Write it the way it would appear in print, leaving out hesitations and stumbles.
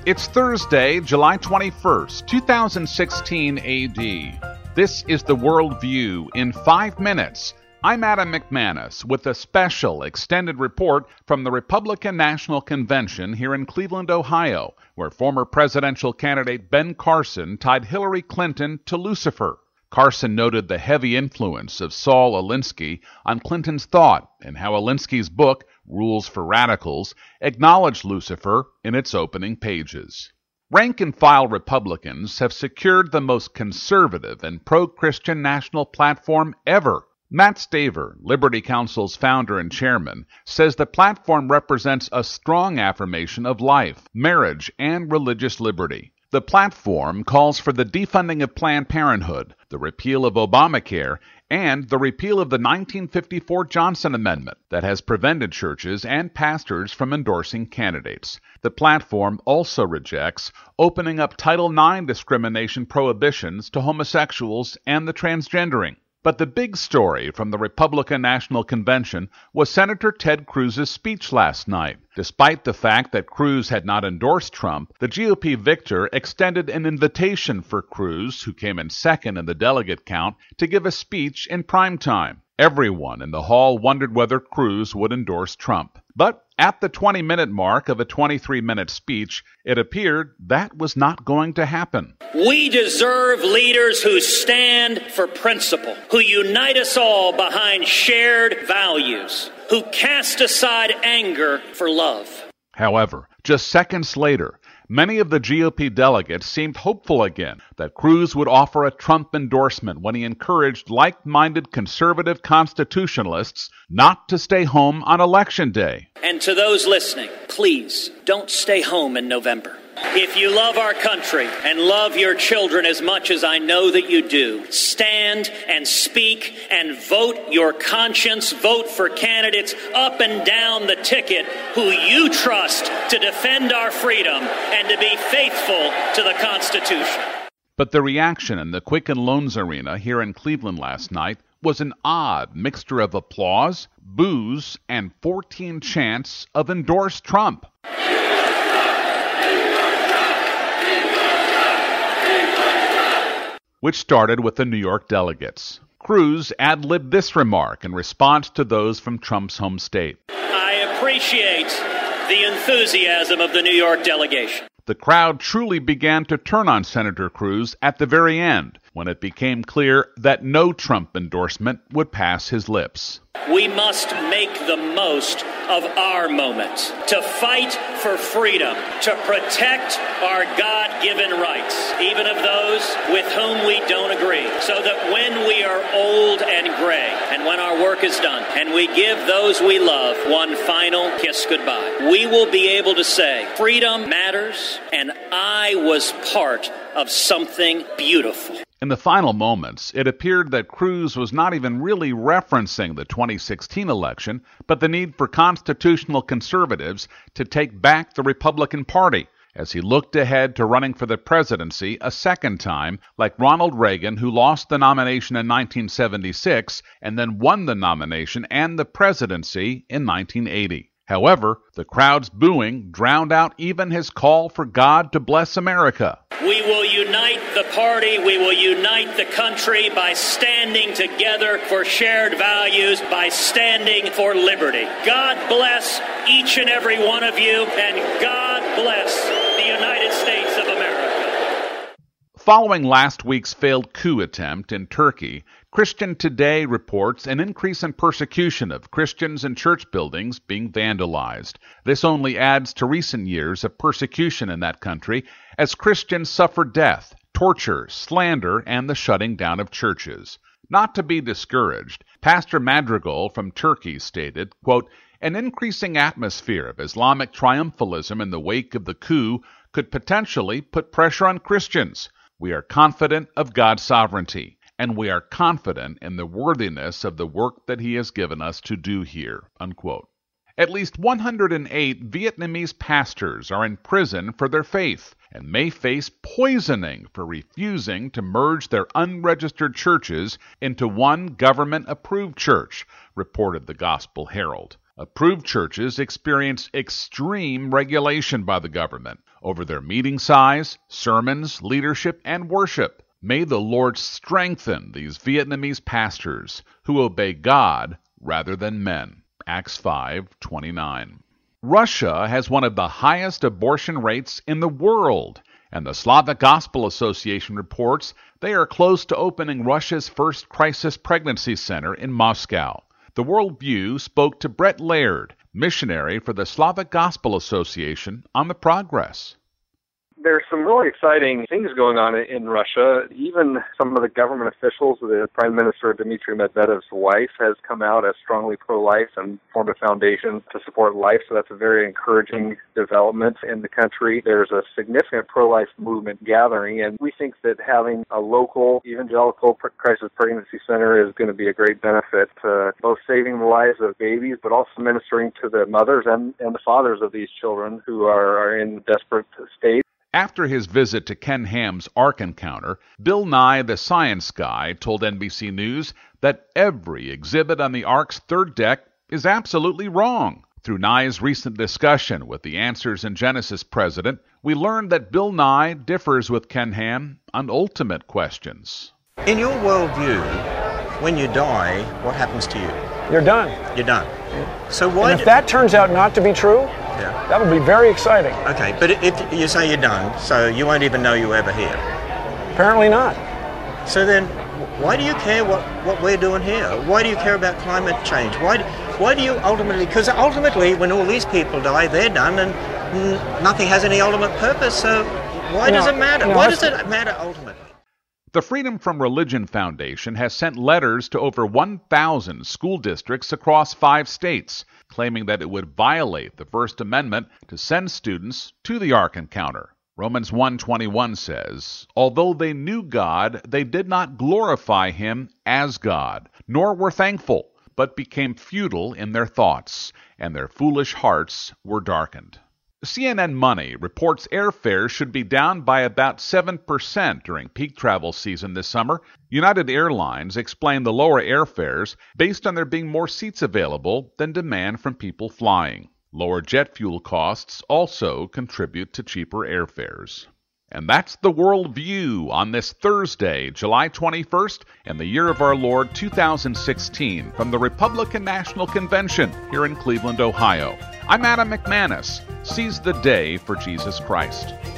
It's Thursday, July 21st, 2016 AD. This is the World View in 5 minutes. I'm Adam McManus with a special extended report from the Republican National Convention here in Cleveland, Ohio, where former presidential candidate Ben Carson tied Hillary Clinton to Lucifer. Carson noted the heavy influence of Saul Alinsky on Clinton's thought and how Alinsky's book, Rules for Radicals, acknowledged Lucifer in its opening pages. Rank-and-file Republicans have secured the most conservative and pro-Christian national platform ever. Matt Staver, Liberty Counsel's founder and chairman, says the platform represents a strong affirmation of life, marriage, and religious liberty. The platform calls for the defunding of Planned Parenthood, the repeal of Obamacare, and the repeal of the 1954 Johnson Amendment that has prevented churches and pastors from endorsing candidates. The platform also rejects opening up Title IX discrimination prohibitions to homosexuals and the transgendering. But the big story from the Republican National Convention was Senator Ted Cruz's speech last night. Despite the fact that Cruz had not endorsed Trump, the GOP victor extended an invitation for Cruz, who came in second in the delegate count, to give a speech in prime time. Everyone in the hall wondered whether Cruz would endorse Trump. But at the 20-minute mark of a 23-minute speech, it appeared that was not going to happen. We deserve leaders who stand for principle, who unite us all behind shared values, who cast aside anger for love. However, just seconds later, many of the GOP delegates seemed hopeful again that Cruz would offer a Trump endorsement when he encouraged like-minded conservative constitutionalists not to stay home on Election Day. And to those listening, please don't stay home in November. If you love our country and love your children as much as I know that you do, stand and speak and vote your conscience. Vote for candidates up and down the ticket who you trust to defend our freedom and to be faithful to the Constitution. But the reaction in the Quicken Loans Arena here in Cleveland last night was an odd mixture of applause, boos, and 14 chants of endorse Trump. Which started with the New York delegates. Cruz ad-libbed this remark in response to those from Trump's home state. I appreciate the enthusiasm of the New York delegation. The crowd truly began to turn on Senator Cruz at the very end, when it became clear that no Trump endorsement would pass his lips. We must make the most of our moment to fight for freedom, to protect our God-given rights, even of those with whom we don't agree, so that when we are old and gray, and when our work is done, and we give those we love one final kiss goodbye, we will be able to say, freedom matters, and I was part of something beautiful. In the final moments, it appeared that Cruz was not even really referencing the 2016 election, but the need for constitutional conservatives to take back the Republican Party, as he looked ahead to running for the presidency a second time, like Ronald Reagan, who lost the nomination in 1976 and then won the nomination and the presidency in 1980. However, the crowd's booing drowned out even his call for God to bless America. We will unite the party, we will unite the country by standing together for shared values, by standing for liberty. God bless each and every one of you, and God bless the United States of America. Following last week's failed coup attempt in Turkey, Christian Today reports an increase in persecution of Christians and church buildings being vandalized. This only adds to recent years of persecution in that country as Christians suffer death, torture, slander, and the shutting down of churches. Not to be discouraged, Pastor Madrigal from Turkey stated, quote, "An increasing atmosphere of Islamic triumphalism in the wake of the coup could potentially put pressure on Christians. We are confident of God's sovereignty, and we are confident in the worthiness of the work that He has given us to do here," unquote. At least 108 Vietnamese pastors are in prison for their faith and may face poisoning for refusing to merge their unregistered churches into one government-approved church, reported the Gospel Herald. Approved churches experience extreme regulation by the government over their meeting size, sermons, leadership, and worship. May the Lord strengthen these Vietnamese pastors who obey God rather than men. Acts 5:29. Russia has one of the highest abortion rates in the world, and the Slavic Gospel Association reports they are close to opening Russia's first crisis pregnancy center in Moscow. The World View spoke to Brett Laird, missionary for the Slavic Gospel Association, on the progress. There's some really exciting things going on in Russia. Even some of the government officials, the Prime Minister Dmitry Medvedev's wife has come out as strongly pro-life and formed a foundation to support life. So that's a very encouraging development in the country. There's a significant pro-life movement gathering, and we think that having a local evangelical crisis pregnancy center is going to be a great benefit to both saving the lives of babies, but also ministering to the mothers and the fathers of these children who are in desperate state. After his visit to Ken Ham's Ark Encounter, Bill Nye, the science guy, told NBC News that every exhibit on the Ark's third deck is absolutely wrong. Through Nye's recent discussion with the Answers in Genesis president, we learned that Bill Nye differs with Ken Ham on ultimate questions. In your worldview, when you die, what happens to you? You're done. You're done. So why? And if that turns out not to be true, that would be very exciting. Okay, but if you say you're done, so you won't even know you were ever here. Apparently not. So then, why do you care what we're doing here? Why do you care about climate change? Why do you ultimately? Because ultimately, when all these people die, they're done, and nothing has any ultimate purpose. So why does it matter? Why does it matter ultimately? The Freedom from Religion Foundation has sent letters to over 1,000 school districts across 5 states, claiming that it would violate the First Amendment to send students to the Ark Encounter. Romans 1:21 says, "Although they knew God, they did not glorify him as God, nor were thankful, but became futile in their thoughts, and their foolish hearts were darkened." CNN Money reports airfares should be down by about 7% during peak travel season this summer. United Airlines explained the lower airfares based on there being more seats available than demand from people flying. Lower jet fuel costs also contribute to cheaper airfares. And that's the World View on this Thursday, July 21st, in the year of our Lord 2016, from the Republican National Convention here in Cleveland, Ohio. I'm Adam McManus. Seize the day for Jesus Christ.